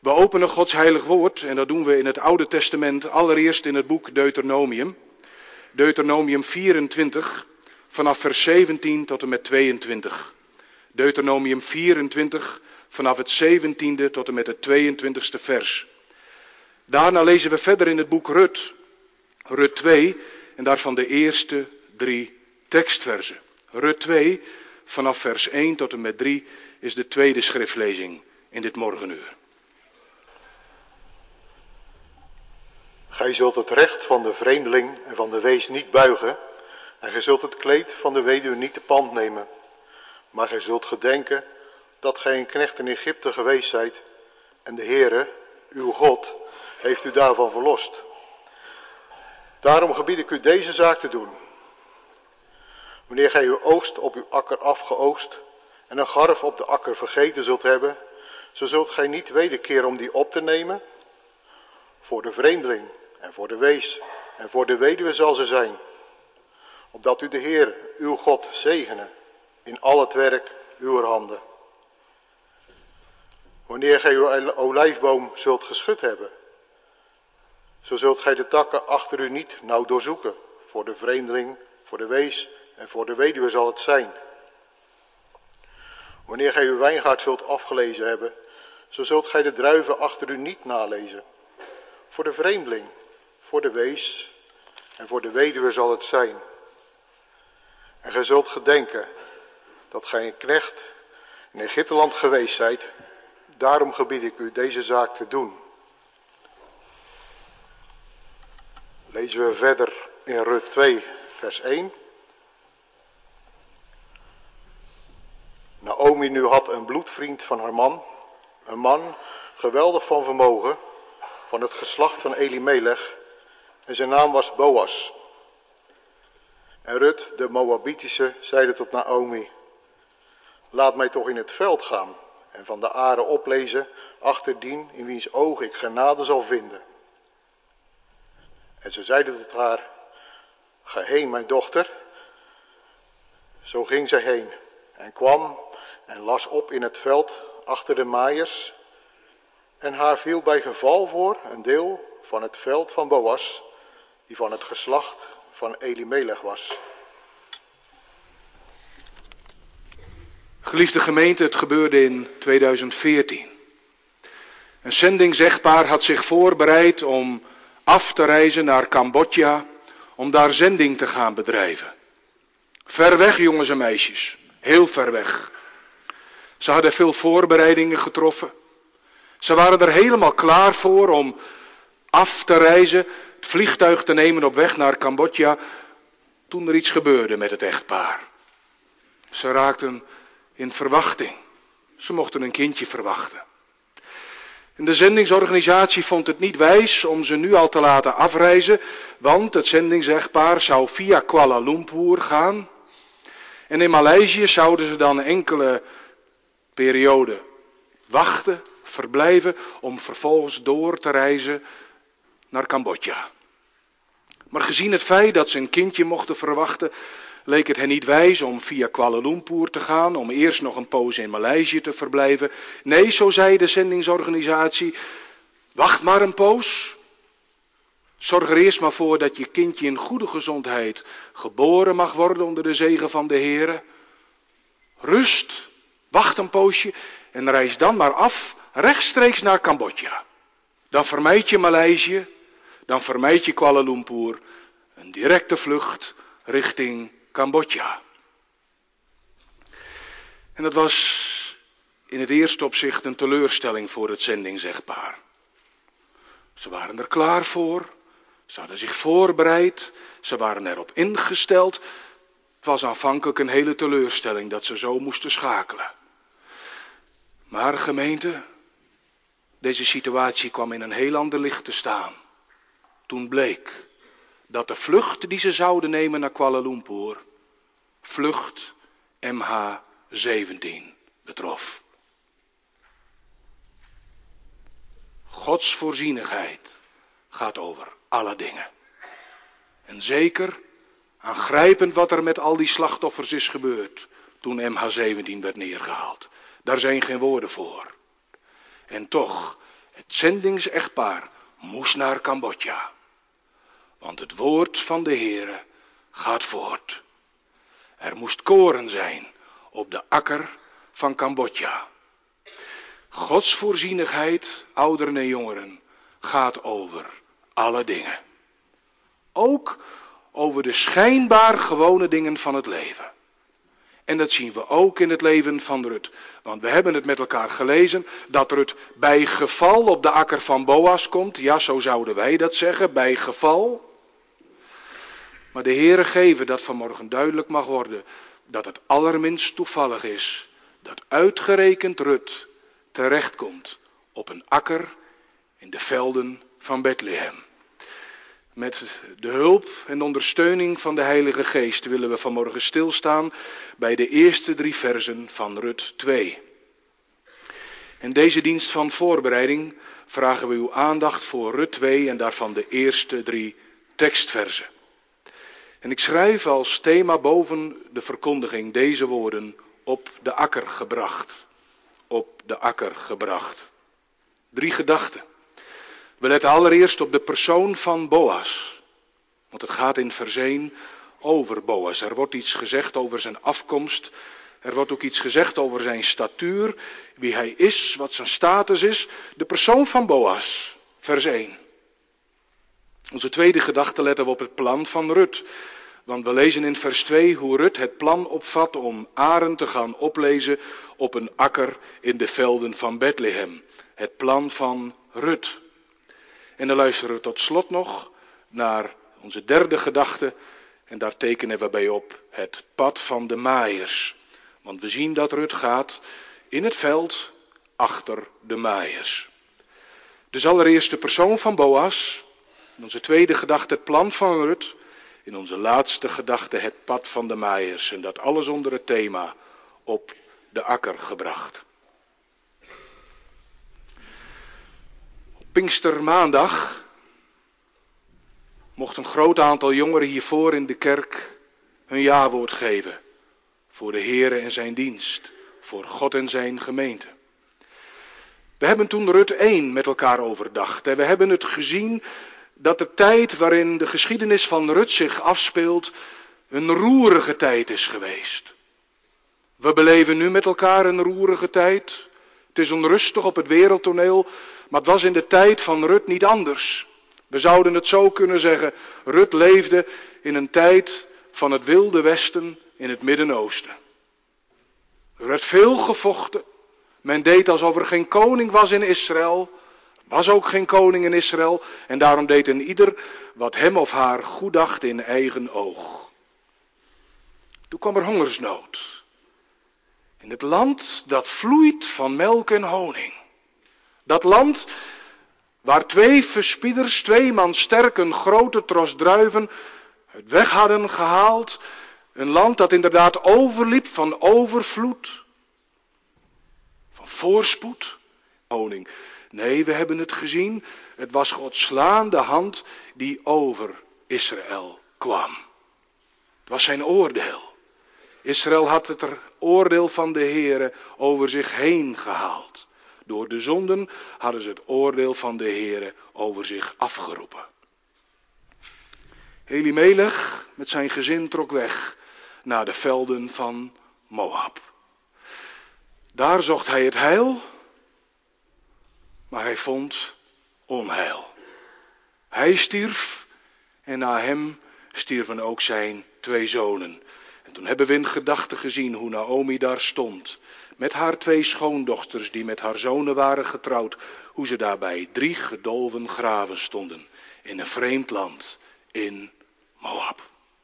We openen Gods heilig woord en dat doen we in het Oude Testament, allereerst in het boek Deuteronomium. Deuteronomium 24, vanaf vers 17 tot en met 22. Deuteronomium 24, vanaf het 17e tot en met het 22e vers. Daarna lezen we verder in het boek Rut, Rut 2, en daarvan de eerste 3 tekstversen. Rut 2, vanaf vers 1 tot en met 3 is de tweede schriftlezing in dit morgenuur. Gij zult het recht van de vreemdeling en van de wees niet buigen, en gij zult het kleed van de weduwe niet te pand nemen. Maar gij zult gedenken dat gij een knecht in Egypte geweest zijt, en de Heere, uw God, heeft u daarvan verlost. Daarom gebied ik u deze zaak te doen. Wanneer gij uw oogst op uw akker afgeoogst en een garf op de akker vergeten zult hebben, zo zult gij niet wederkeren om die op te nemen. Voor de vreemdeling en voor de wees en voor de weduwe zal ze zijn, opdat u de Heer, uw God, zegene in al het werk uwer handen. Wanneer gij uw olijfboom zult geschud hebben, zo zult gij de takken achter u niet nauw doorzoeken. Voor de vreemdeling, voor de wees en voor de weduwe zal het zijn. Wanneer gij uw wijngaard zult afgelezen hebben, zo zult gij de druiven achter u niet nalezen. Voor de vreemdeling, voor de wees en voor de weduwe zal het zijn. En gij zult gedenken dat gij een knecht in Egypteland geweest zijt. Daarom gebied ik u deze zaak te doen. Lezen we verder in Rut 2, vers 1. Naomi nu had een bloedvriend van haar man, een man geweldig van vermogen, van het geslacht van Elimelech, en zijn naam was Boas. En Rut, de Moabitische, zeide tot Naomi: laat mij toch in het veld gaan en van de aren oplezen achter dien in wiens oog ik genade zal vinden. En ze zeide tot haar: ga heen, mijn dochter. Zo ging zij heen en kwam en las op in het veld achter de maaiers. En haar viel bij geval voor een deel van het veld van Boas, die van het geslacht van Elimelech was. Geliefde gemeente, het gebeurde in 2014. Een zendingsechtpaar had zich voorbereid om af te reizen naar Cambodja, om daar zending te gaan bedrijven. Ver weg, jongens en meisjes, heel ver weg. Ze hadden veel voorbereidingen getroffen. Ze waren er helemaal klaar voor om af te reizen, het vliegtuig te nemen op weg naar Cambodja, toen er iets gebeurde met het echtpaar. Ze raakten in verwachting. Ze mochten een kindje verwachten. En de zendingsorganisatie vond het niet wijs om ze nu al te laten afreizen, want het zendingsechtpaar zou via Kuala Lumpur gaan. En in Maleisië zouden ze dan een enkele periode wachten, verblijven, om vervolgens door te reizen naar Cambodja. Maar gezien het feit dat ze een kindje mochten verwachten, leek het hen niet wijs om via Kuala Lumpur te gaan, om eerst nog een poos in Maleisië te verblijven. Nee, zo zei de zendingsorganisatie, wacht maar een poos. Zorg er eerst maar voor dat je kindje in goede gezondheid geboren mag worden onder de zegen van de Heere. Rust, wacht een poosje en reis dan maar af rechtstreeks naar Cambodja. Dan vermijd je Maleisië, dan vermijd je Kuala Lumpur, een directe vlucht richting Cambodja. En dat was in het eerste opzicht een teleurstelling voor het zendingsechtpaar. Ze waren er klaar voor, ze hadden zich voorbereid, ze waren erop ingesteld. Het was aanvankelijk een hele teleurstelling dat ze zo moesten schakelen. Maar gemeente, deze situatie kwam in een heel ander licht te staan. Toen bleek dat de vlucht die ze zouden nemen naar Kuala Lumpur, vlucht MH17 betrof. Gods voorzienigheid gaat over alle dingen. En zeker aangrijpend wat er met al die slachtoffers is gebeurd toen MH17 werd neergehaald. Daar zijn geen woorden voor. En toch, Het zendingsechtpaar moest naar Cambodja. Want het woord van de Heere gaat voort. Er moest koren zijn op de akker van Cambodja. Gods voorzienigheid, ouderen en jongeren, gaat over alle dingen. Ook over de schijnbaar gewone dingen van het leven. En dat zien we ook in het leven van Rut. Want we hebben het met elkaar gelezen dat Rut bij geval op de akker van Boas komt. Ja, zo zouden wij dat zeggen, bij geval. Maar de Heere geven dat vanmorgen duidelijk mag worden dat het allerminst toevallig is dat uitgerekend Rut terechtkomt op een akker in de velden van Bethlehem. Met de hulp en ondersteuning van de Heilige Geest willen we vanmorgen stilstaan bij de eerste 3 versen van Rut 2. In deze dienst van voorbereiding vragen we uw aandacht voor Rut 2 en daarvan de eerste 3 tekstversen. En ik schrijf als thema boven de verkondiging deze woorden: op de akker gebracht. Op de akker gebracht. 3 gedachten. We letten allereerst op de persoon van Boas. Want het gaat in vers 1 over Boas. Er wordt iets gezegd over zijn afkomst. Er wordt ook iets gezegd over zijn statuur. Wie hij is, wat zijn status is. De persoon van Boas. Vers 1. Onze tweede gedachte letten we op het plan van Rut. Want we lezen in vers 2 hoe Rut het plan opvat om aren te gaan oplezen op een akker in de velden van Bethlehem. Het plan van Rut. En dan luisteren we tot slot nog naar onze derde gedachte. En daar tekenen we bij op het pad van de maaiers. Want we zien dat Rut gaat in het veld achter de maaiers. Dus allereerst de persoon van Boas. In onze tweede gedachte het plan van Rut. In onze laatste gedachte het pad van de maaiers. En dat alles onder het thema op de akker gebracht. Pinkstermaandag mocht een groot aantal jongeren hiervoor in de kerk hun jawoord geven. Voor de Heere en zijn dienst. Voor God en zijn gemeente. We hebben toen Rut 1 met elkaar overdacht. En we hebben het gezien dat de tijd waarin de geschiedenis van Rut zich afspeelt een roerige tijd is geweest. We beleven nu met elkaar een roerige tijd. Het is onrustig op het wereldtoneel. Maar het was in de tijd van Rut niet anders. We zouden het zo kunnen zeggen. Rut leefde in een tijd van het Wilde Westen in het Midden-Oosten. Er werd veel gevochten. Men deed alsof er geen koning was in Israël. Er was ook geen koning in Israël. En daarom deed een ieder wat hem of haar goed dacht in eigen oog. Toen kwam er hongersnood. In het land dat vloeit van melk en honing. Dat land waar 2 verspieders, 2 man sterk een grote tros druiven het weg hadden gehaald. Een land dat inderdaad overliep van overvloed, van voorspoed, honing. Nee, we hebben het gezien. Het was Gods slaande hand die over Israël kwam. Het was zijn oordeel. Israël had het oordeel van de Heere over zich heen gehaald. Door de zonden hadden ze het oordeel van de Heere over zich afgeroepen. Elimelech met zijn gezin trok weg naar de velden van Moab. Daar zocht hij het heil, maar hij vond onheil. Hij stierf en na hem stierven ook zijn 2 zonen. En toen hebben we in gedachten gezien hoe Naomi daar stond. Met haar 2 schoondochters die met haar zonen waren getrouwd. Hoe ze daarbij 3 gedolven graven stonden. In een vreemd land. In Moab.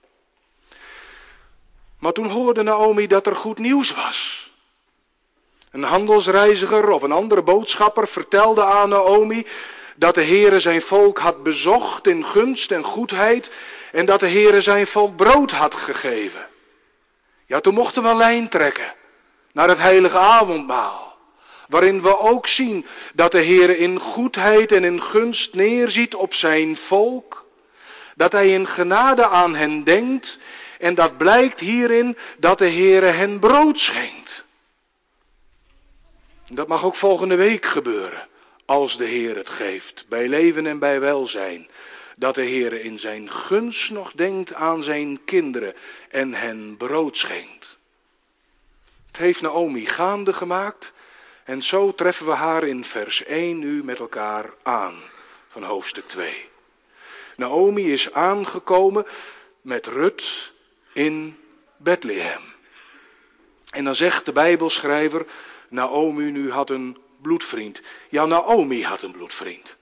Maar toen hoorde Naomi dat er goed nieuws was. Een handelsreiziger of een andere boodschapper vertelde aan Naomi dat de Heere zijn volk had bezocht in gunst en goedheid. En dat de Heere zijn volk brood had gegeven. Ja, toen mochten we een lijn trekken naar het heilige avondmaal. Waarin we ook zien dat de Heere in goedheid en in gunst neerziet op zijn volk. Dat hij in genade aan hen denkt. En dat blijkt hierin dat de Heere hen brood schenkt. Dat mag ook volgende week gebeuren. als de Heer het geeft, bij leven en bij welzijn, dat de Heer in zijn gunst nog denkt aan zijn kinderen en hen brood schenkt. Het heeft Naomi gaande gemaakt en zo treffen we haar in vers 1 nu met elkaar aan van hoofdstuk 2. Naomi is aangekomen met Rut in Bethlehem. En dan zegt de Bijbelschrijver, Naomi nu had een bloedvriend. Ja, Naomi had een bloedvriend.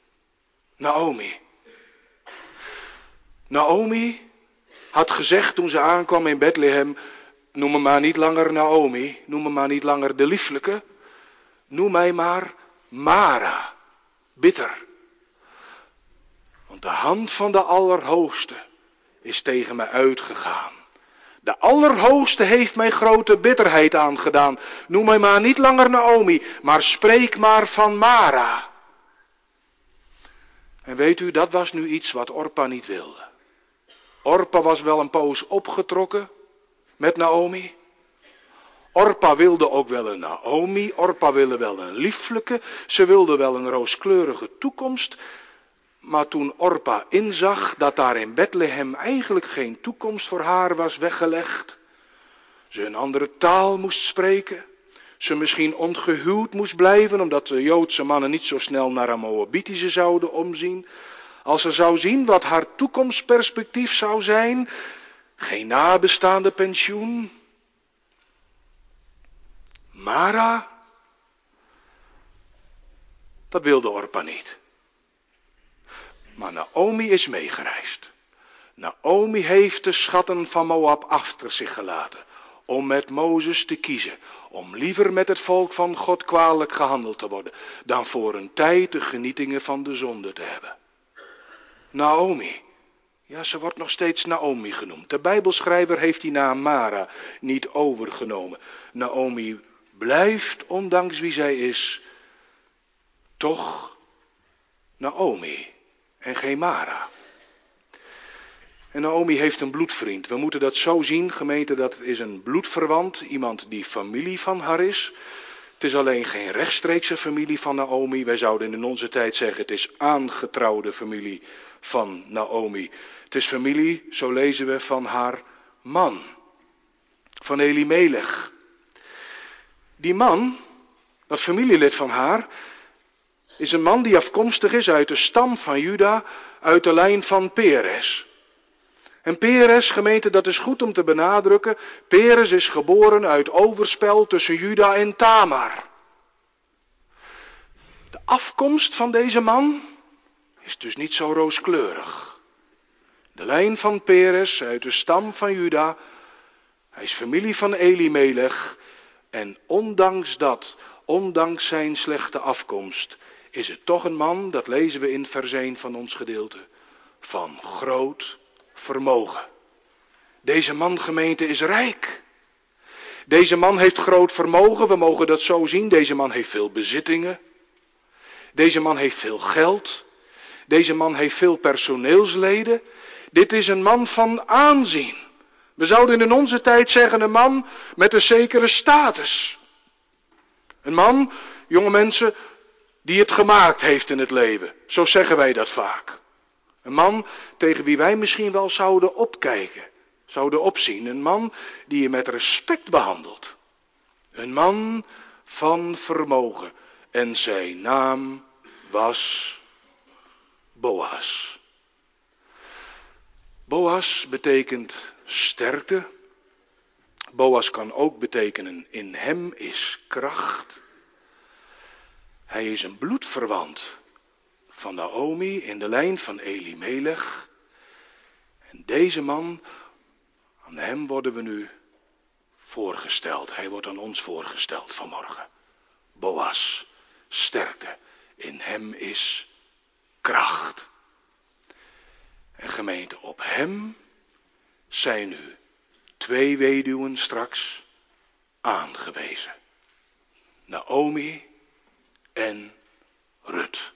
Naomi had gezegd toen ze aankwam in Bethlehem, noem me maar niet langer Naomi, noem me maar niet langer de lieflijke, noem mij maar Mara, bitter. Want de hand van de Allerhoogste is tegen mij uitgegaan. De Allerhoogste heeft mij grote bitterheid aangedaan. Noem mij maar niet langer Naomi, maar spreek maar van Mara. En weet u, dat was nu iets wat Orpa niet wilde. Orpa was wel een poos opgetrokken met Naomi. Orpa wilde ook wel een Naomi. Orpa wilde wel een lieflijke. Ze wilde wel een rooskleurige toekomst. Maar toen Orpa inzag dat daar in Bethlehem eigenlijk geen toekomst voor haar was weggelegd, ze een andere taal moest spreken, ze misschien ongehuwd moest blijven omdat de Joodse mannen niet zo snel naar een Moabitische zouden omzien, als ze zou zien wat haar toekomstperspectief zou zijn, geen nabestaande pensioen. Mara, dat wilde Orpa niet. Maar Naomi is meegereisd. Naomi heeft de schatten van Moab achter zich gelaten. Om met Mozes te kiezen. Om liever met het volk van God kwalijk gehandeld te worden. Dan voor een tijd de genietingen van de zonde te hebben. Naomi. Ja, ze wordt nog steeds Naomi genoemd. De Bijbelschrijver heeft die naam Mara niet overgenomen. Naomi blijft, ondanks wie zij is, toch Naomi. En geen Mara. En Naomi heeft een bloedvriend. We moeten dat zo zien, gemeente, dat is een bloedverwant. Iemand die familie van haar is. Het is alleen geen rechtstreekse familie van Naomi. Wij zouden in onze tijd zeggen, het is aangetrouwde familie van Naomi. Het is familie, zo lezen we, van haar man. Van Elimelech. Die man, dat familielid van haar, is een man die afkomstig is uit de stam van Juda, uit de lijn van Peres. En Peres, gemeente, dat is goed om te benadrukken, Peres is geboren uit overspel tussen Juda en Tamar. De afkomst van deze man is dus niet zo rooskleurig. De lijn van Peres uit de stam van Juda, hij is familie van Elimelech en ondanks zijn slechte afkomst, is het toch een man, dat lezen we in vers 1 van ons gedeelte, van groot vermogen. Deze man, gemeente, is rijk. Deze man heeft groot vermogen, we mogen dat zo zien. Deze man heeft veel bezittingen. Deze man heeft veel geld. Deze man heeft veel personeelsleden. Dit is een man van aanzien. We zouden in onze tijd zeggen, een man met een zekere status. Een man, jonge mensen, die het gemaakt heeft in het leven. Zo zeggen wij dat vaak. Een man tegen wie wij misschien wel zouden opkijken, zouden opzien. Een man die je met respect behandelt. Een man van vermogen. En zijn naam was Boas. Boas betekent sterkte. Boas kan ook betekenen in hem is kracht. Hij is een bloedverwant van Naomi in de lijn van Elimelech. En deze man, aan hem worden we nu voorgesteld. Hij wordt aan ons voorgesteld vanmorgen. Boas, sterkte. In hem is kracht. En gemeente, op hem zijn nu 2 weduwen straks aangewezen. Naomi en Rut.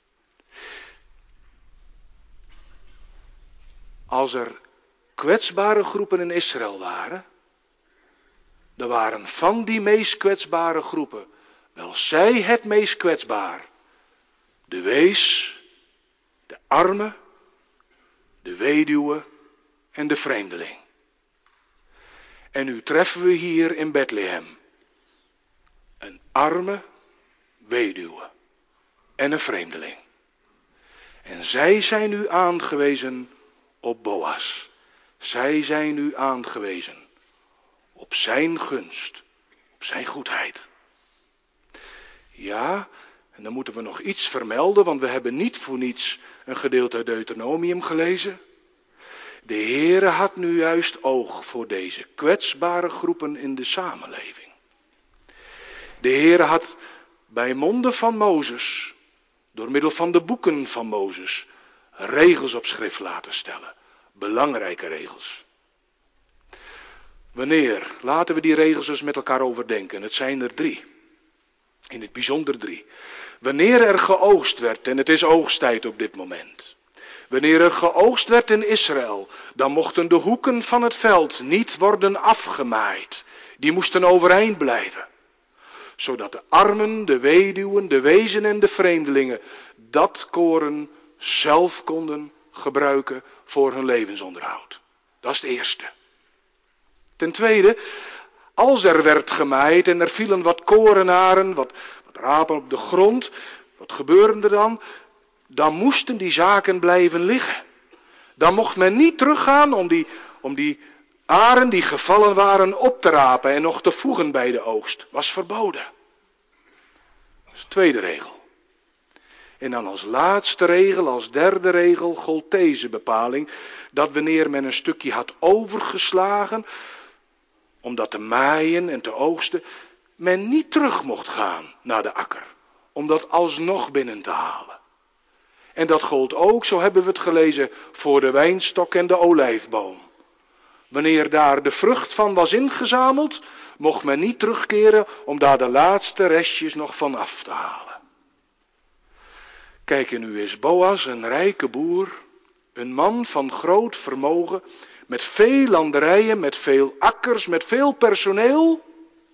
Als er kwetsbare groepen in Israël waren, dan waren van die meest kwetsbare groepen wel zij het meest kwetsbaar de wees, de arme, de weduwe en de vreemdeling. En nu treffen we hier in Bethlehem een arme weduwe en een vreemdeling. En zij zijn nu aangewezen op Boas. Zij zijn nu aangewezen op zijn gunst, op zijn goedheid. Ja, en dan moeten we nog iets vermelden, want we hebben niet voor niets een gedeelte uit Deuteronomium gelezen. De Heere had nu juist oog voor deze kwetsbare groepen in de samenleving. De Heere had bij monden van Mozes, door middel van de boeken van Mozes, regels op schrift laten stellen. Belangrijke regels. Wanneer? Laten we die regels eens met elkaar overdenken. Het zijn er 3. In het bijzonder 3. Wanneer er geoogst werd, en het is oogsttijd op dit moment. Wanneer er geoogst werd in Israël, dan mochten de hoeken van het veld niet worden afgemaaid. Die moesten overeind blijven. Zodat de armen, de weduwen, de wezen en de vreemdelingen dat koren zelf konden gebruiken voor hun levensonderhoud. Dat is het eerste. Ten tweede, als er werd gemaaid en er vielen wat korenaren, wat rapen op de grond, wat gebeurde er dan? Dan moesten die zaken blijven liggen. Dan mocht men niet teruggaan om die aren die gevallen waren op te rapen en nog te voegen bij de oogst. Was verboden. Dat is de tweede regel. En dan als laatste regel, als derde regel, gold deze bepaling, dat wanneer men een stukje had overgeslagen, om dat te maaien en te oogsten, men niet terug mocht gaan naar de akker, om dat alsnog binnen te halen. En dat gold ook, zo hebben we het gelezen, voor de wijnstok en de olijfboom. Wanneer daar de vrucht van was ingezameld, mocht men niet terugkeren om daar de laatste restjes nog van af te halen. Kijk, en nu is Boas een rijke boer, een man van groot vermogen, met veel landerijen, met veel akkers, met veel personeel.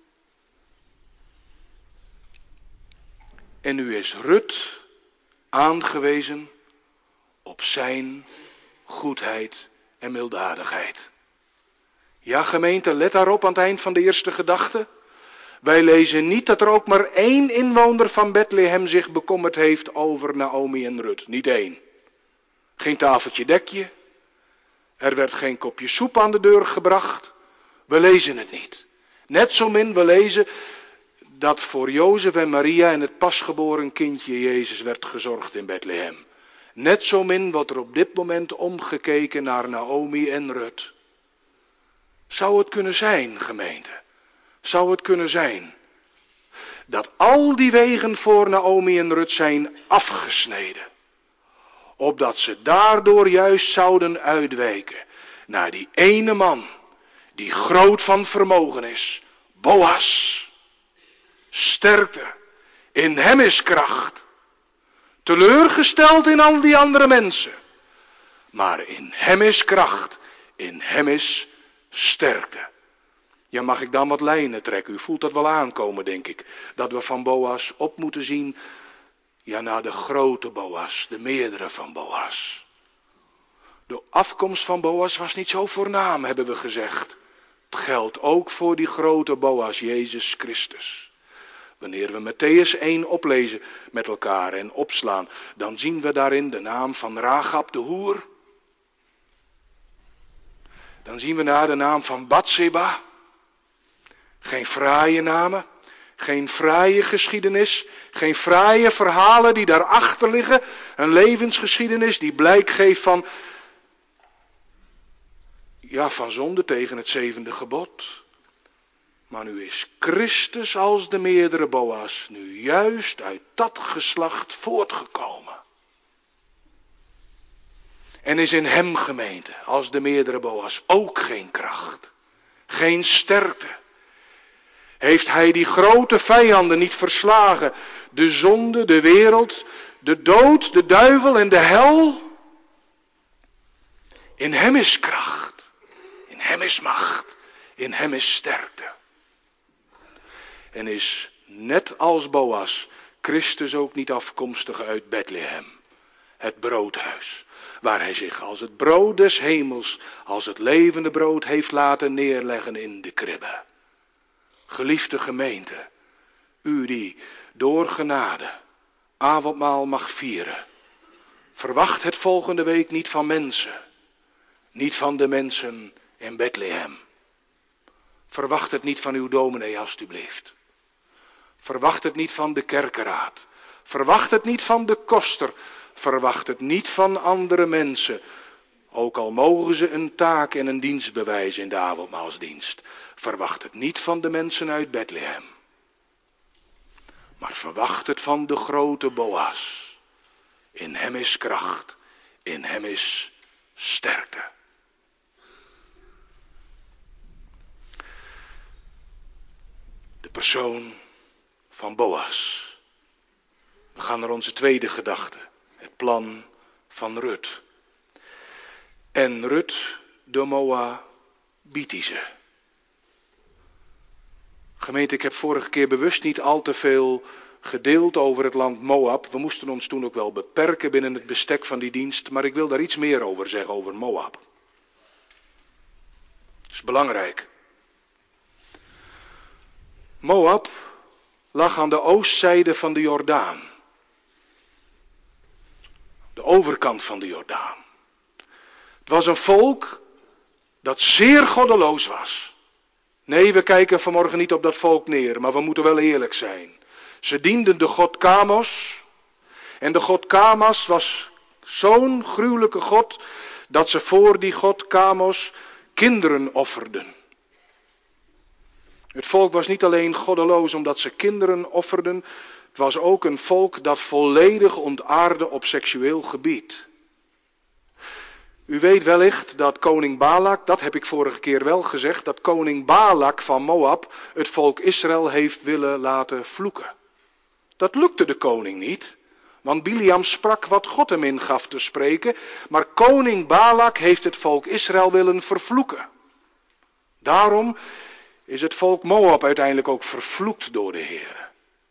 En nu is Rut aangewezen op zijn goedheid en milddadigheid. Ja, gemeente, let daarop aan het eind van de eerste gedachte. Wij lezen niet dat er ook maar 1 inwoner van Bethlehem zich bekommerd heeft over Naomi en Rut. Niet 1. Geen tafeltje dekje. Er werd geen kopje soep aan de deur gebracht. We lezen het niet. Net zo min we lezen dat voor Jozef en Maria en het pasgeboren kindje Jezus werd gezorgd in Bethlehem. Net zo min wordt er op dit moment omgekeken naar Naomi en Rut. Zou het kunnen zijn, gemeente? Zou het kunnen zijn dat al die wegen voor Naomi en Rut zijn afgesneden, opdat ze daardoor juist zouden uitwijken naar die ene man die groot van vermogen is, Boas. Sterkte, in hem is kracht, teleurgesteld in al die andere mensen, maar in hem is kracht, in hem is sterkte. Ja, mag ik dan wat lijnen trekken? U voelt dat wel aankomen, denk ik. Dat we van Boas op moeten zien, ja, naar de grote Boas, de meerdere van Boas. De afkomst van Boas was niet zo voornaam, hebben we gezegd. Het geldt ook voor die grote Boas, Jezus Christus. Wanneer we Mattheüs 1 oplezen met elkaar en opslaan, dan zien we daarin de naam van Rahab de hoer. Dan zien we daar de naam van Batseba. Geen fraaie namen, geen fraaie geschiedenis, geen fraaie verhalen die daarachter liggen. Een levensgeschiedenis die blijk geeft van zonde tegen het 7e gebod. Maar nu is Christus als de meerdere Boas nu juist uit dat geslacht voortgekomen. En is in hem, gemeente, als de meerdere Boas ook geen kracht, geen sterkte. Heeft hij die grote vijanden niet verslagen? De zonde, de wereld, de dood, de duivel en de hel? In hem is kracht, in hem is macht, in hem is sterkte. En is net als Boas Christus ook niet afkomstig uit Bethlehem, het broodhuis, waar hij zich als het brood des hemels, als het levende brood heeft laten neerleggen in de kribbe. Geliefde gemeente, u die door genade avondmaal mag vieren, verwacht het volgende week niet van mensen, niet van de mensen in Bethlehem. Verwacht het niet van uw dominee alstublieft. Verwacht het niet van de kerkeraad. Verwacht het niet van de koster. Verwacht het niet van andere mensen. Ook al mogen ze een taak en een dienst bewijzen in de avondmaalsdienst. Verwacht het niet van de mensen uit Bethlehem. Maar verwacht het van de grote Boas. In hem is kracht. In hem is sterkte. De persoon van Boas. We gaan naar onze tweede gedachte. Het plan van Rut. En Rut de Moabitische. Gemeente, ik heb vorige keer bewust niet al te veel gedeeld over het land Moab. We moesten ons toen ook wel beperken binnen het bestek van die dienst. Maar ik wil daar iets meer over zeggen, over Moab. Dat is belangrijk. Moab lag aan de oostzijde van de Jordaan. De overkant van de Jordaan. Het was een volk dat zeer goddeloos was. Nee, we kijken vanmorgen niet op dat volk neer, maar we moeten wel eerlijk zijn. Ze dienden de god Kamos. En de god Kamos was zo'n gruwelijke god dat ze voor die god Kamos kinderen offerden. Het volk was niet alleen goddeloos omdat ze kinderen offerden. Het was ook een volk dat volledig ontaarde op seksueel gebied. U weet wellicht dat koning Balak, dat heb ik vorige keer wel gezegd, dat koning Balak van Moab het volk Israël heeft willen laten vloeken. Dat lukte de koning niet, want Biliam sprak wat God hem ingaf te spreken, maar koning Balak heeft het volk Israël willen vervloeken. Daarom is het volk Moab uiteindelijk ook vervloekt door de Heer.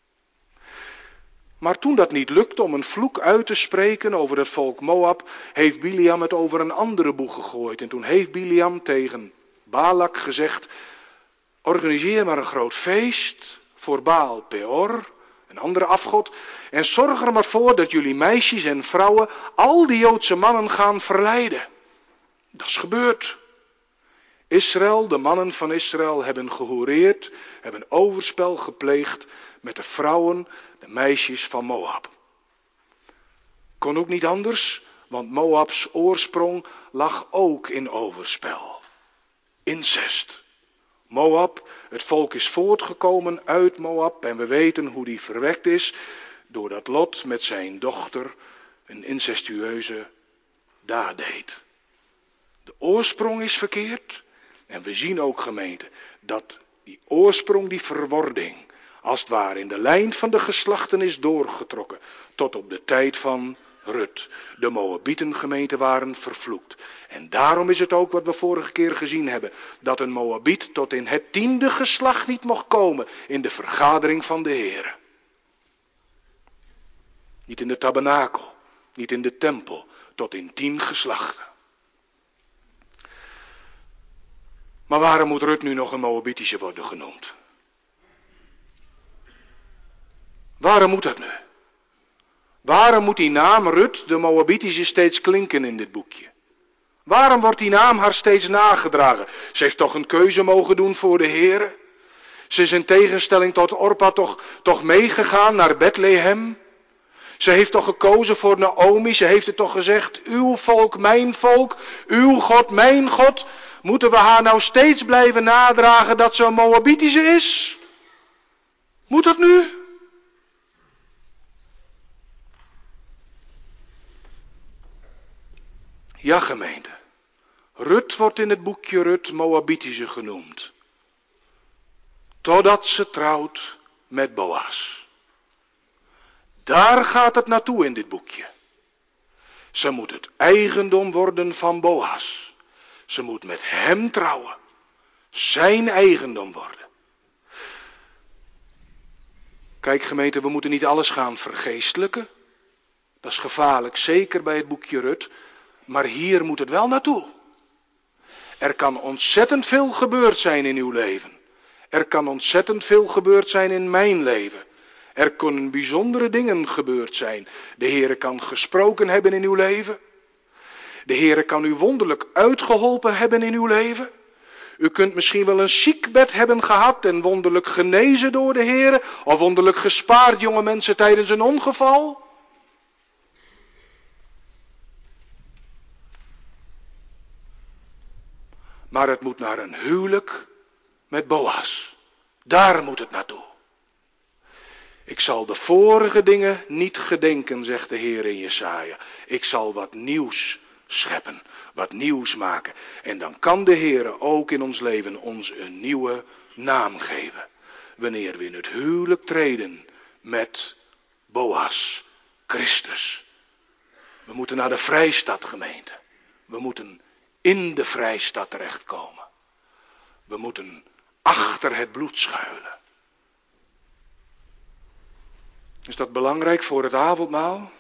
Maar toen dat niet lukte om een vloek uit te spreken over het volk Moab, heeft Biliam het over een andere boeg gegooid. En toen heeft Biliam tegen Balak gezegd, organiseer maar een groot feest voor Baal Peor, een andere afgod, en zorg er maar voor dat jullie meisjes en vrouwen al die Joodse mannen gaan verleiden. Dat is gebeurd. Israël, de mannen van Israël hebben gehoereerd, hebben overspel gepleegd met de vrouwen, de meisjes van Moab. Kon ook niet anders, want Moabs oorsprong lag ook in overspel. Incest. Moab, het volk is voortgekomen uit Moab en we weten hoe die verwekt is doordat Lot met zijn dochter een incestueuze daad deed. De oorsprong is verkeerd en we zien ook, gemeente, dat die oorsprong, die verwording, als het ware in de lijn van de geslachten is doorgetrokken tot op de tijd van Rut. De Moabieten, gemeente, waren vervloekt. En daarom is het ook wat we vorige keer gezien hebben, dat een Moabiet tot in het 10e geslacht niet mocht komen in de vergadering van de Heere. Niet in de tabernakel, niet in de tempel, tot in 10 geslachten. Maar waarom moet Rut nu nog een Moabitische worden genoemd? Waarom moet dat nu? Waarom moet die naam Rut, de Moabitische, steeds klinken in dit boekje? Waarom wordt die naam haar steeds nagedragen? Ze heeft toch een keuze mogen doen voor de Heere? Ze is in tegenstelling tot Orpa toch meegegaan naar Bethlehem? Ze heeft toch gekozen voor Naomi? Ze heeft het toch gezegd, uw volk, uw God, mijn God. Moeten we haar nou steeds blijven nadragen dat ze een Moabitische is? Moet dat nu? Ja, gemeente. Rut wordt in het boekje Rut Moabitische genoemd. Totdat ze trouwt met Boas. Daar gaat het naartoe in dit boekje. Ze moet het eigendom worden van Boas. Ze moet met hem trouwen. Zijn eigendom worden. Kijk gemeente, we moeten niet alles gaan vergeestelijken. Dat is gevaarlijk, zeker bij het boekje Rut. Maar hier moet het wel naartoe. Er kan ontzettend veel gebeurd zijn in uw leven. Er kan ontzettend veel gebeurd zijn in mijn leven. Er kunnen bijzondere dingen gebeurd zijn. De Heere kan gesproken hebben in uw leven. De Heere kan u wonderlijk uitgeholpen hebben in uw leven. U kunt misschien wel een ziekbed hebben gehad en wonderlijk genezen door de Heere. Of wonderlijk gespaard jonge mensen tijdens een ongeval. Maar het moet naar een huwelijk met Boas. Daar moet het naartoe. Ik zal de vorige dingen niet gedenken, zegt de Heer in Jesaja. Ik zal wat nieuws scheppen, wat nieuws maken. En dan kan de Heer ook in ons leven ons een nieuwe naam geven. Wanneer we in het huwelijk treden met Boas, Christus. We moeten naar de vrijstad, gemeente. We moeten in de vrijstad terechtkomen. We moeten achter het bloed schuilen. Is dat belangrijk voor het avondmaal?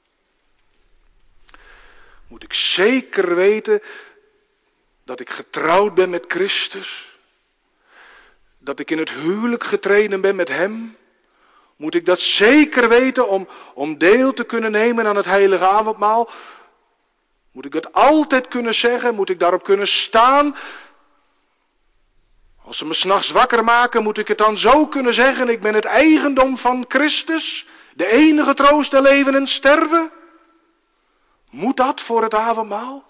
Moet ik zeker weten dat ik getrouwd ben met Christus? Dat ik in het huwelijk getreden ben met Hem? Moet ik dat zeker weten om deel te kunnen nemen aan het heilige avondmaal? Moet ik dat altijd kunnen zeggen? Moet ik daarop kunnen staan? Als ze me 's nachts wakker maken, moet ik het dan zo kunnen zeggen: ik ben het eigendom van Christus, de enige troost en leven en sterven? Moet dat voor het avondmaal?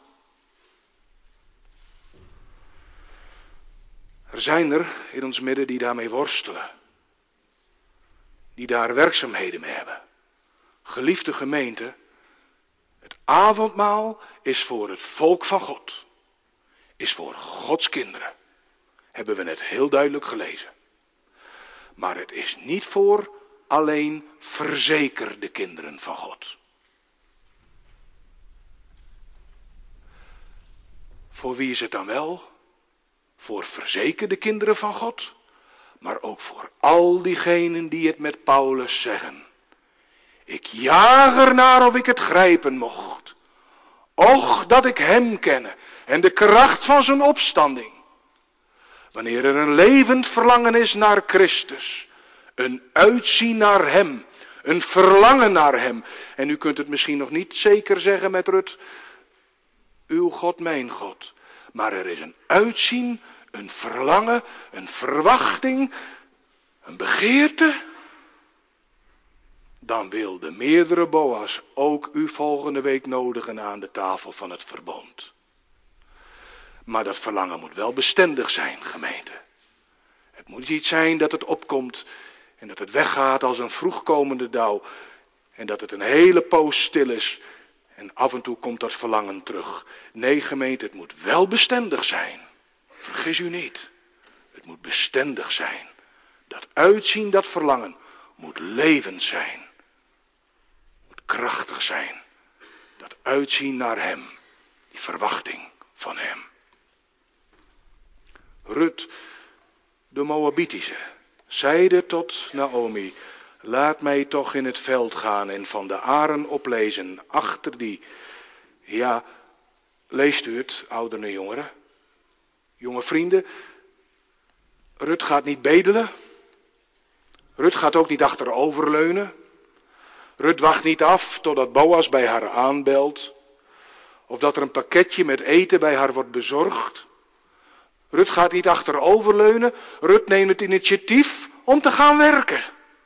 Er zijn er in ons midden die daarmee worstelen. Die daar werkzaamheden mee hebben. Geliefde gemeente, het avondmaal is voor het volk van God. Is voor Gods kinderen. Hebben we net heel duidelijk gelezen. Maar het is niet voor alleen verzekerde kinderen van God. Voor wie is het dan wel? Voor verzekerde kinderen van God. Maar ook voor al diegenen die het met Paulus zeggen. Ik jaag ernaar of ik het grijpen mocht. Och, dat ik hem kenne en de kracht van zijn opstanding. Wanneer er een levend verlangen is naar Christus. Een uitzien naar hem. Een verlangen naar hem. En u kunt het misschien nog niet zeker zeggen met Rut. Uw God, mijn God. Maar er is een uitzien, een verlangen, een verwachting, een begeerte. Dan wil de meerdere Boas ook u volgende week nodigen aan de tafel van het verbond. Maar dat verlangen moet wel bestendig zijn, gemeente. Het moet niet zijn dat het opkomt en dat het weggaat als een vroegkomende dauw. En dat het een hele poos stil is en af en toe komt dat verlangen terug. Nee, gemeente, het moet wel bestendig zijn. Vergis u niet. Het moet bestendig zijn. Dat uitzien, dat verlangen, moet levend zijn. Moet krachtig zijn. Dat uitzien naar hem. Die verwachting van hem. Rut, de Moabitische, zeide tot Naomi: laat mij toch in het veld gaan en van de aren oplezen achter die. Ja, leest u het, ouderen en jongeren? Jonge vrienden, Rut gaat niet bedelen. Rut gaat ook niet achteroverleunen. Rut wacht niet af totdat Boas bij haar aanbelt. Of dat er een pakketje met eten bij haar wordt bezorgd. Rut gaat niet achteroverleunen. Rut neemt het initiatief om te gaan werken.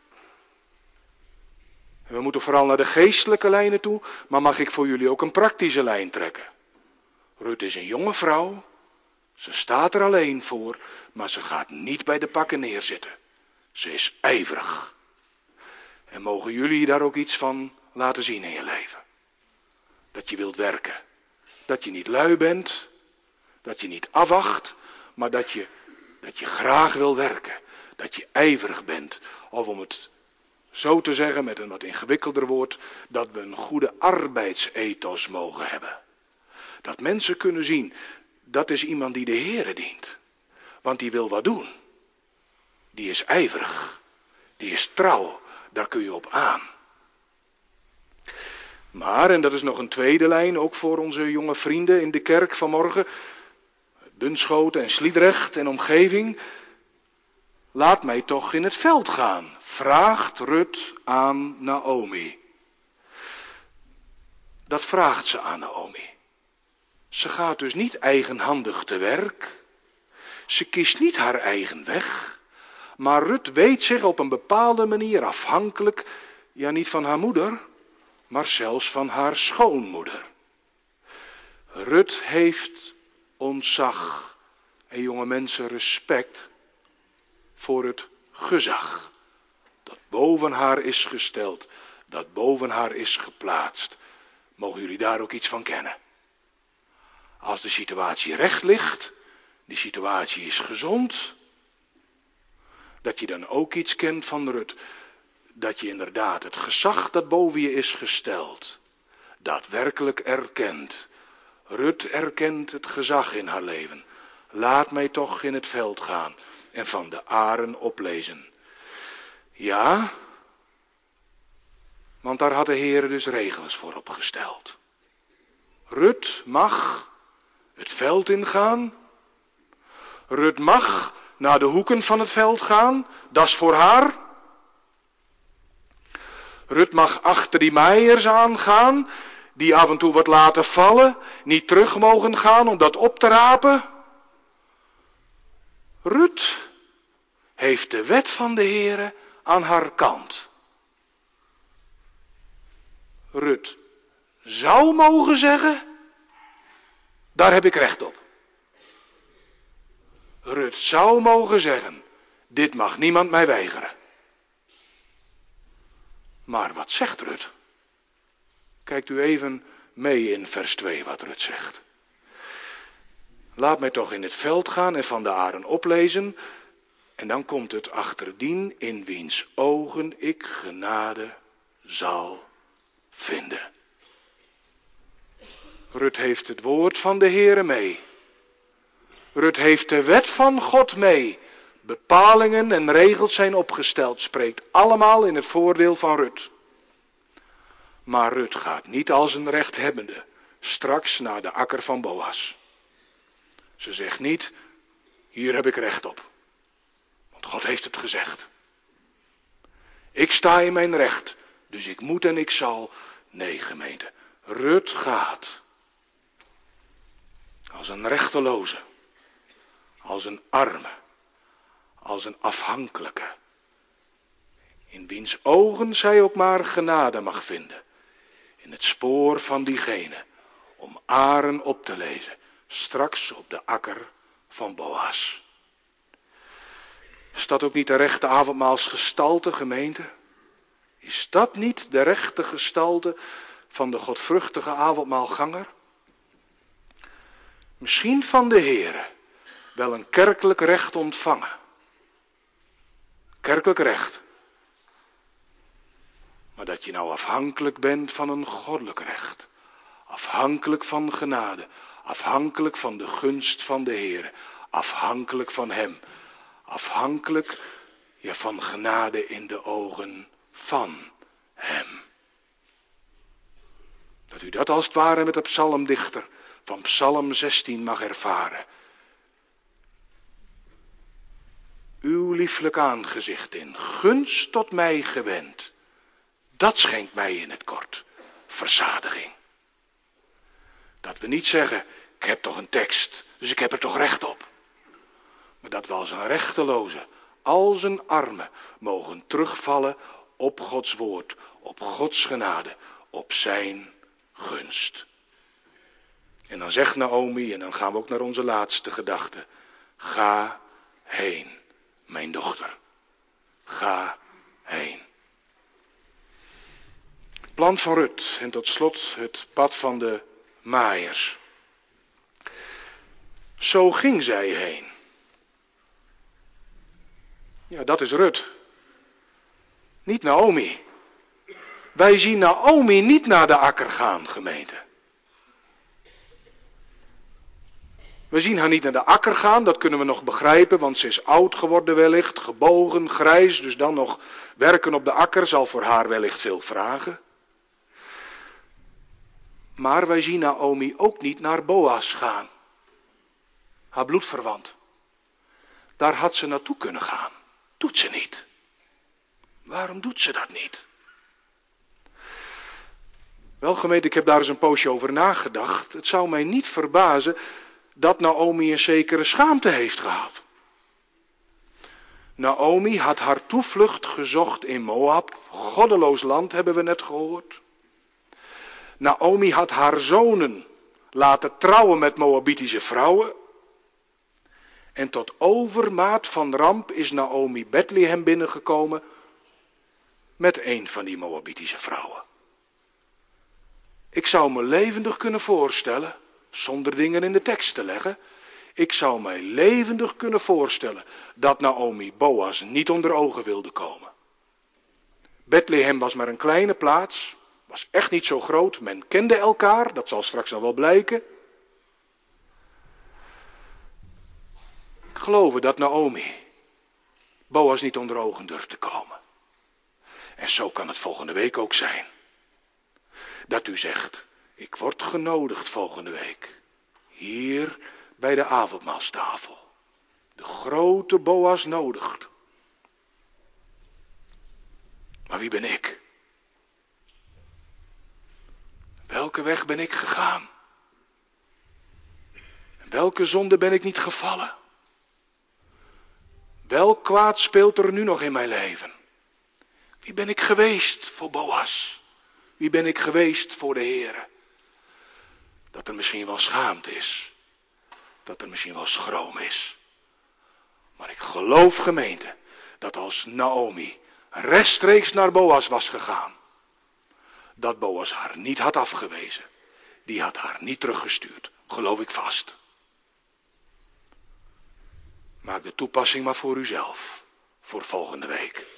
En we moeten vooral naar de geestelijke lijnen toe, maar mag ik voor jullie ook een praktische lijn trekken? Rut is een jonge vrouw. Ze staat er alleen voor, maar ze gaat niet bij de pakken neerzitten. Ze is ijverig. En mogen jullie daar ook iets van laten zien in je leven? Dat je wilt werken. Dat je niet lui bent. Dat je niet afwacht. Maar dat je graag wil werken. Dat je ijverig bent. Of om het zo te zeggen met een wat ingewikkelder woord. Dat we een goede arbeidsethos mogen hebben. Dat mensen kunnen zien. Dat is iemand die de Heere dient. Want die wil wat doen. Die is ijverig. Die is trouw, daar kun je op aan. Maar, en dat is nog een tweede lijn, ook voor onze jonge vrienden in de kerk vanmorgen, Bunschoten en Sliedrecht en omgeving. Laat mij toch in het veld gaan, vraagt Rut aan Naomi. Dat vraagt ze aan Naomi. Ze gaat dus niet eigenhandig te werk. Ze kiest niet haar eigen weg. Maar Rut weet zich op een bepaalde manier afhankelijk, ja niet van haar moeder, maar zelfs van haar schoonmoeder. Rut heeft ontzag en jonge mensen respect voor het gezag dat boven haar is gesteld, dat boven haar is geplaatst. Mogen jullie daar ook iets van kennen? Als de situatie recht ligt, die situatie is gezond, dat je dan ook iets kent van Rut. Dat je inderdaad het gezag dat boven je is gesteld, daadwerkelijk erkent. Rut erkent het gezag in haar leven. Laat mij toch in het veld gaan en van de aren oplezen. Ja, want daar had de Heer dus regels voor opgesteld. Rut mag het veld ingaan. Rut mag naar de hoeken van het veld gaan. Dat is voor haar. Rut mag achter die maaiers aangaan, die af en toe wat laten vallen, niet terug mogen gaan om dat op te rapen. Rut heeft de wet van de Heere aan haar kant. Rut zou mogen zeggen, daar heb ik recht op. Rut zou mogen zeggen, dit mag niemand mij weigeren. Maar wat zegt Rut? Kijkt u even mee in vers 2 wat Rut zegt. Laat mij toch in het veld gaan en van de aren oplezen. En dan komt het achterdien, in wiens ogen ik genade zal vinden. Rut heeft het woord van de Heere mee. Rut heeft de wet van God mee. Bepalingen en regels zijn opgesteld, spreekt allemaal in het voordeel van Rut. Maar Rut gaat niet als een rechthebbende straks naar de akker van Boas. Ze zegt niet, hier heb ik recht op. Want God heeft het gezegd. Ik sta in mijn recht, dus ik moet en ik zal. Nee, gemeente, Rut gaat als een rechteloze, als een arme, als een afhankelijke, in wiens ogen zij ook maar genade mag vinden, in het spoor van diegene, om aren op te lezen, straks op de akker van Boas. Is dat ook niet de rechte avondmaalsgestalte, gemeente? Is dat niet de rechte gestalte van de godvruchtige avondmaalganger? Misschien van de Heere wel een kerkelijk recht ontvangen. Kerkelijk recht. Maar dat je nou afhankelijk bent van een goddelijk recht. Afhankelijk van genade. Afhankelijk van de gunst van de Heere. Afhankelijk van Hem. Afhankelijk van genade in de ogen van Hem. Dat u dat als het ware met de psalmdichter van Psalm 16 mag ervaren. Uw lieflijk aangezicht in gunst tot mij gewend. Dat schenkt mij in het kort verzadiging. Dat we niet zeggen, ik heb toch een tekst, dus ik heb er toch recht op. Maar dat we als een rechteloze, als een arme mogen terugvallen op Gods woord, op Gods genade, op zijn gunst. En dan zegt Naomi, en dan gaan we ook naar onze laatste gedachte. Ga heen, mijn dochter. Ga heen. Het plan van Rut en tot slot het pad van de maaiers. Zo ging zij heen. Ja, dat is Rut. Niet Naomi. Wij zien Naomi niet naar de akker gaan, gemeente. We zien haar niet naar de akker gaan, dat kunnen we nog begrijpen, want ze is oud geworden wellicht, gebogen, grijs, dus dan nog werken op de akker zal voor haar wellicht veel vragen. Maar wij zien Naomi ook niet naar Boas gaan, haar bloedverwant. Daar had ze naartoe kunnen gaan, doet ze niet. Waarom doet ze dat niet? Wel gemeente, ik heb daar eens een poosje over nagedacht. Het zou mij niet verbazen dat Naomi een zekere schaamte heeft gehad. Naomi had haar toevlucht gezocht in Moab, goddeloos land hebben we net gehoord. Naomi had haar zonen laten trouwen met Moabitische vrouwen. En tot overmaat van ramp is Naomi Bethlehem binnengekomen met een van die Moabitische vrouwen. Ik zou me levendig kunnen voorstellen, zonder dingen in de tekst te leggen, ik zou mij levendig kunnen voorstellen dat Naomi Boas niet onder ogen wilde komen. Bethlehem was maar een kleine plaats, was echt niet zo groot, men kende elkaar, dat zal straks nog wel blijken. Ik geloof dat Naomi Boas niet onder ogen durft te komen. En zo kan het volgende week ook zijn. Dat u zegt, ik word genodigd volgende week. Hier bij de avondmaalstafel. De grote Boas nodigt. Maar wie ben ik? Welke weg ben ik gegaan? En welke zonde ben ik niet gevallen? Welk kwaad speelt er nu nog in mijn leven? Wie ben ik geweest voor Boas? Wie ben ik geweest voor de Heere? Dat er misschien wel schaamte is. Dat er misschien wel schroom is. Maar ik geloof, gemeente, dat als Naomi rechtstreeks naar Boas was gegaan, dat Boas haar niet had afgewezen. Die had haar niet teruggestuurd. Geloof ik vast. Maak de toepassing maar voor uzelf. Voor volgende week.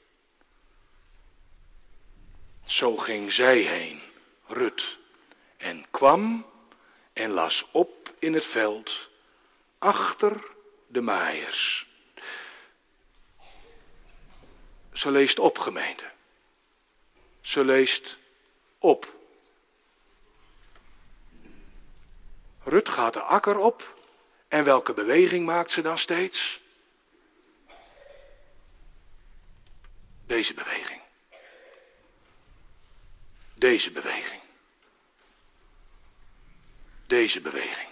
Zo ging zij heen, Rut, en kwam en las op in het veld, achter de maaiers. Ze leest op, gemeente. Ze leest op. Rut gaat de akker op. En welke beweging maakt ze dan steeds? Deze beweging. Deze beweging. Deze beweging.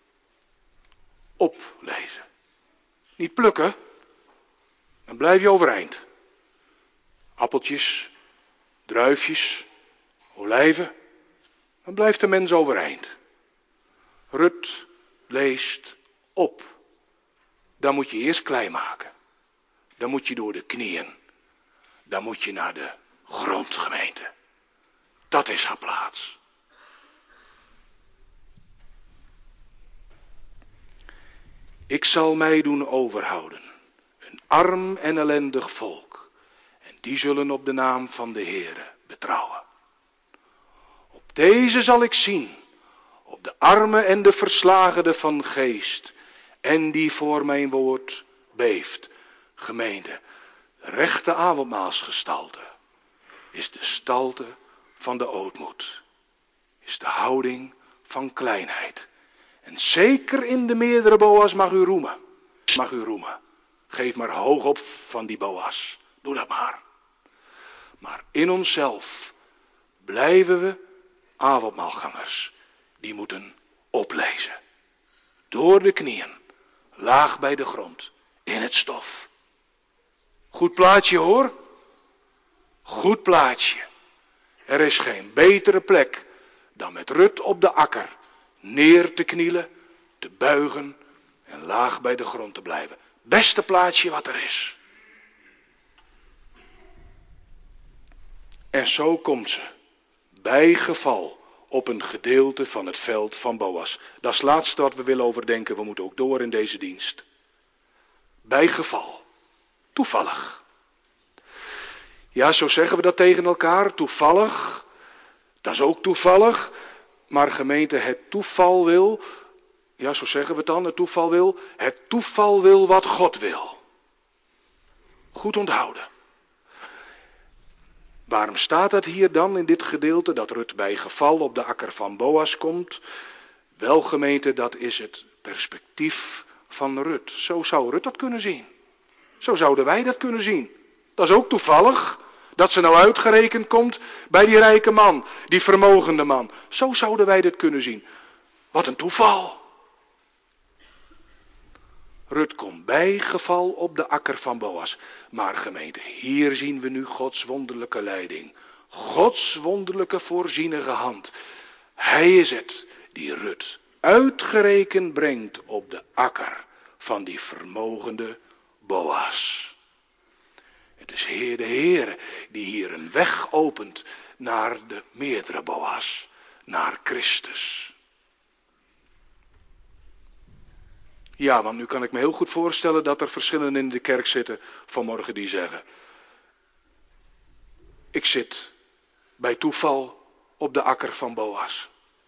Oplezen. Niet plukken. Dan blijf je overeind. Appeltjes, druifjes, olijven. Dan blijft de mens overeind. Rut leest op. Dan moet je eerst klein maken. Dan moet je door de knieën. Dan moet je naar de grond, gemeente. Dat is haar plaats. Ik zal mij doen overhouden. Een arm en ellendig volk. En die zullen op de naam van de Heere betrouwen. Op deze zal ik zien. Op de armen en de verslagenen van geest. En die voor mijn woord beeft. Gemeente, de rechte avondmaalsgestalte is de stalte van de ootmoed. Is de houding van kleinheid. En zeker in de meerdere Boas mag u roemen. Mag u roemen. Geef maar hoog op van die Boas. Doe dat maar. Maar in onszelf blijven we avondmaalgangers. Die moeten oplezen. Door de knieën. Laag bij de grond. In het stof. Goed plaatje hoor. Goed plaatje. Er is geen betere plek dan met Rut op de akker neer te knielen, te buigen en laag bij de grond te blijven. Beste plaatsje wat er is. En zo komt ze, bij geval, op een gedeelte van het veld van Boas. Dat is het laatste wat we willen overdenken. We moeten ook door in deze dienst. Bij geval. Toevallig. Ja, zo zeggen we dat tegen elkaar. Toevallig. Dat is ook toevallig. Maar gemeente, het toeval wil. Ja, zo zeggen we het dan, het toeval wil. Het toeval wil wat God wil. Goed onthouden. Waarom staat dat hier dan in dit gedeelte, dat Rut bij geval op de akker van Boas komt? Wel gemeente, dat is het perspectief van Rut. Zo zou Rut dat kunnen zien. Zo zouden wij dat kunnen zien. Dat is ook toevallig, dat ze nou uitgerekend komt bij die rijke man, die vermogende man. Zo zouden wij dit kunnen zien. Wat een toeval. Rut komt bij geval op de akker van Boas. Maar gemeente, hier zien we nu Gods wonderlijke leiding. Gods wonderlijke voorzienige hand. Hij is het die Rut uitgerekend brengt op de akker van die vermogende Boas. Het is de Heer die hier een weg opent naar de meerdere Boas, naar Christus. Ja, want nu kan ik me heel goed voorstellen dat er verschillen in de kerk zitten vanmorgen die zeggen: ik zit bij toeval op de akker van Boas.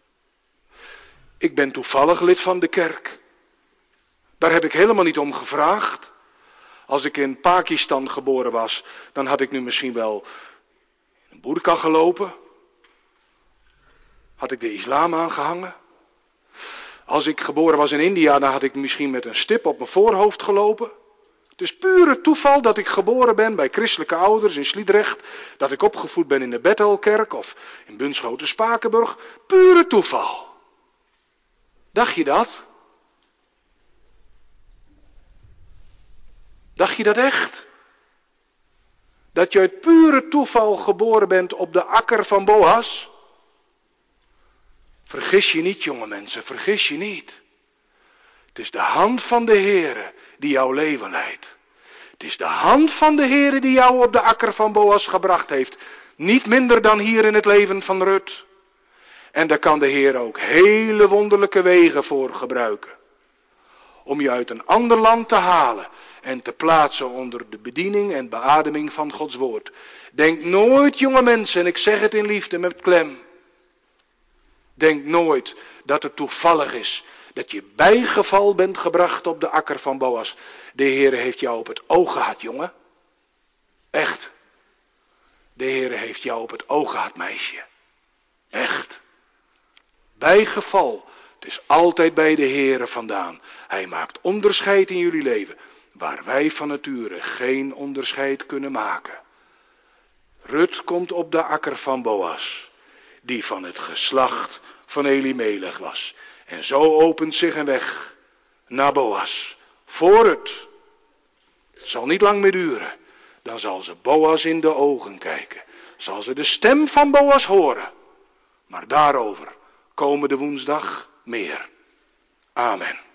Ik ben toevallig lid van de kerk. Daar heb ik helemaal niet om gevraagd. Als ik in Pakistan geboren was, dan had ik nu misschien wel in een boerka gelopen. Had ik de islam aangehangen. Als ik geboren was in India, dan had ik misschien met een stip op mijn voorhoofd gelopen. Het is pure toeval dat ik geboren ben bij christelijke ouders in Sliedrecht. Dat ik opgevoed ben in de Bethelkerk of in Bunschoten-Spakenburg. Pure toeval. Dacht je dat? Dacht je dat echt? Dat je uit pure toeval geboren bent op de akker van Boas? Vergis je niet, jonge mensen, vergis je niet. Het is de hand van de Heere die jouw leven leidt. Het is de hand van de Heere die jou op de akker van Boas gebracht heeft. Niet minder dan hier in het leven van Rut. En daar kan de Heer ook hele wonderlijke wegen voor gebruiken. Om je uit een ander land te halen en te plaatsen onder de bediening en beademing van Gods woord. Denk nooit, jonge mensen, en ik zeg het in liefde met klem. Denk nooit dat het toevallig is dat je bij geval bent gebracht op de akker van Boas. De Heer heeft jou op het oog gehad, jongen. Echt. De Heer heeft jou op het oog gehad, meisje. Echt. Bij geval. Het is altijd bij de Heer vandaan. Hij maakt onderscheid in jullie leven. Waar wij van nature geen onderscheid kunnen maken. Rut komt op de akker van Boas. Die van het geslacht van Elimelech was. En zo opent zich een weg naar Boas. Voor Rut. Het zal niet lang meer duren. Dan zal ze Boas in de ogen kijken. Zal ze de stem van Boas horen. Maar daarover komende woensdag meer. Amen.